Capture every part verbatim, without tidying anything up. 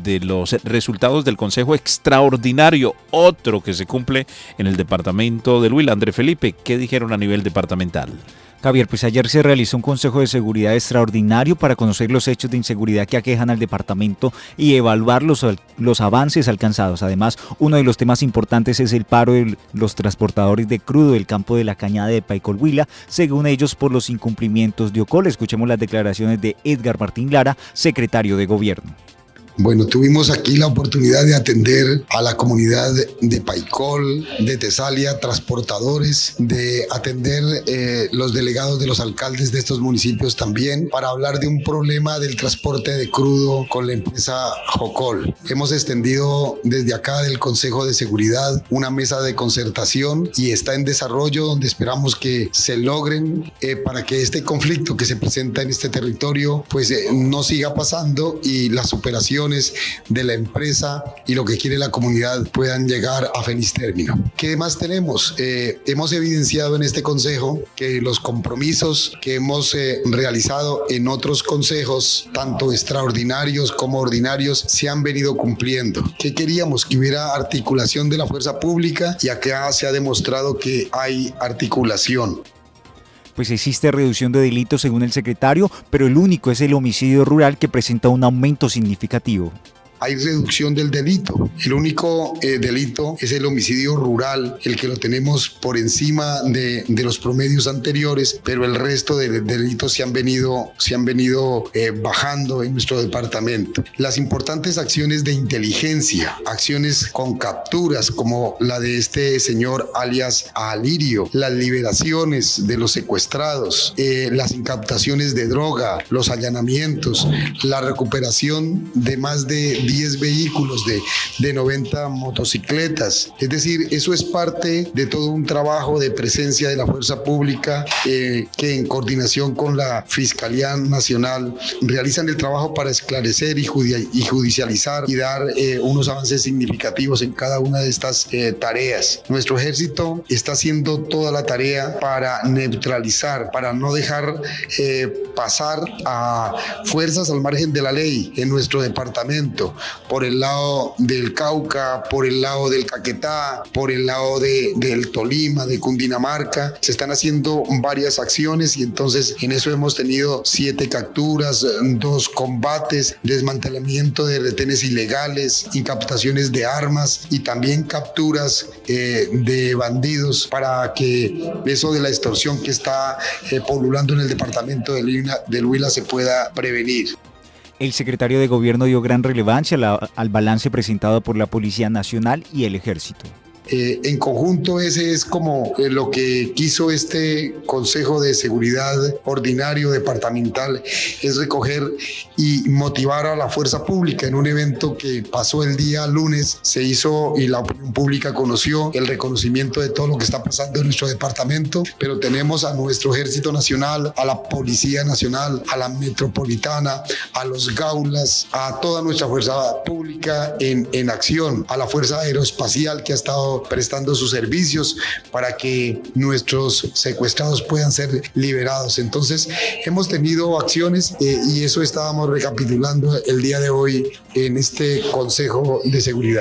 de los resultados del Consejo Extraordinario, otro que se cumple en el departamento del Huila. André Felipe, ¿qué dijeron a nivel departamental? Javier, pues ayer se realizó un Consejo de Seguridad extraordinario para conocer los hechos de inseguridad que aquejan al departamento y evaluar los, los avances alcanzados. Además, uno de los temas importantes es el paro de los transportadores de crudo del campo de la Cañada de Paicol, Huila, según ellos por los incumplimientos de OCOL. Escuchemos las declaraciones de Edgar Martín Lara, secretario de Gobierno. Bueno, tuvimos aquí la oportunidad de atender a la comunidad de Paicol, de Tesalia, transportadores, de atender eh, los delegados de los alcaldes de estos municipios también, para hablar de un problema del transporte de crudo con la empresa OCOL. Hemos extendido desde acá del Consejo de Seguridad una mesa de concertación y está en desarrollo, donde esperamos que se logren eh, para que este conflicto que se presenta en este territorio pues eh, no siga pasando y la superación de la empresa y lo que quiere la comunidad puedan llegar a feliz término. ¿Qué más tenemos? Eh, hemos evidenciado en este consejo que los compromisos que hemos eh, realizado en otros consejos, tanto extraordinarios como ordinarios, se han venido cumpliendo. ¿Qué queríamos? Que hubiera articulación de la fuerza pública, y acá se ha demostrado que hay articulación. Pues existe reducción de delitos según el secretario, pero el único es el homicidio rural, que presenta un aumento significativo. Hay reducción del delito. El único eh, delito es el homicidio rural, el que lo tenemos por encima de, de los promedios anteriores, pero el resto de, de delitos se han venido, se han venido eh, bajando en nuestro departamento. Las importantes acciones de inteligencia, acciones con capturas como la de este señor alias Alirio, las liberaciones de los secuestrados, eh, las incaptaciones de droga, los allanamientos, la recuperación de más de diez vehículos, de, de noventa motocicletas. Es decir, eso es parte de todo un trabajo de presencia de la fuerza pública eh, que en coordinación con la Fiscalía Nacional realizan el trabajo para esclarecer y, judi- y judicializar y dar eh, unos avances significativos en cada una de estas eh, tareas. Nuestro ejército está haciendo toda la tarea para neutralizar, para no dejar eh, pasar a fuerzas al margen de la ley en nuestro departamento, por el lado del Cauca, por el lado del Caquetá, por el lado de, del Tolima, de Cundinamarca. Se están haciendo varias acciones y entonces en eso hemos tenido siete capturas, dos combates, desmantelamiento de retenes ilegales, incaptaciones de armas y también capturas eh, de bandidos, para que eso de la extorsión que está eh, polulando en el departamento del Huila, del Huila se pueda prevenir. El secretario de Gobierno dio gran relevancia la, al balance presentado por la Policía Nacional y el Ejército. Eh, en conjunto, ese es como eh, lo que quiso este Consejo de Seguridad Ordinario Departamental, es recoger y motivar a la fuerza pública en un evento que pasó el día lunes. Se hizo y la opinión pública conoció el reconocimiento de todo lo que está pasando en nuestro departamento, pero tenemos a nuestro Ejército Nacional, a la Policía Nacional, a la Metropolitana, a los Gaulas, a toda nuestra fuerza pública en, en acción, a la Fuerza Aeroespacial, que ha estado prestando sus servicios para que nuestros secuestrados puedan ser liberados. Entonces hemos tenido acciones eh, y eso estábamos recapitulando el día de hoy en este Consejo de Seguridad.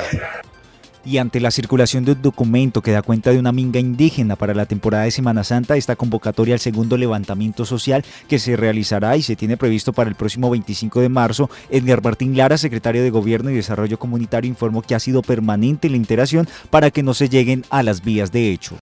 Y ante la circulación de un documento que da cuenta de una minga indígena para la temporada de Semana Santa, esta convocatoria al segundo levantamiento social que se realizará y se tiene previsto para el próximo veinticinco de marzo, Edgar Martín Lara, secretario de Gobierno y Desarrollo Comunitario, informó que ha sido permanente la interacción para que no se lleguen a las vías de hecho.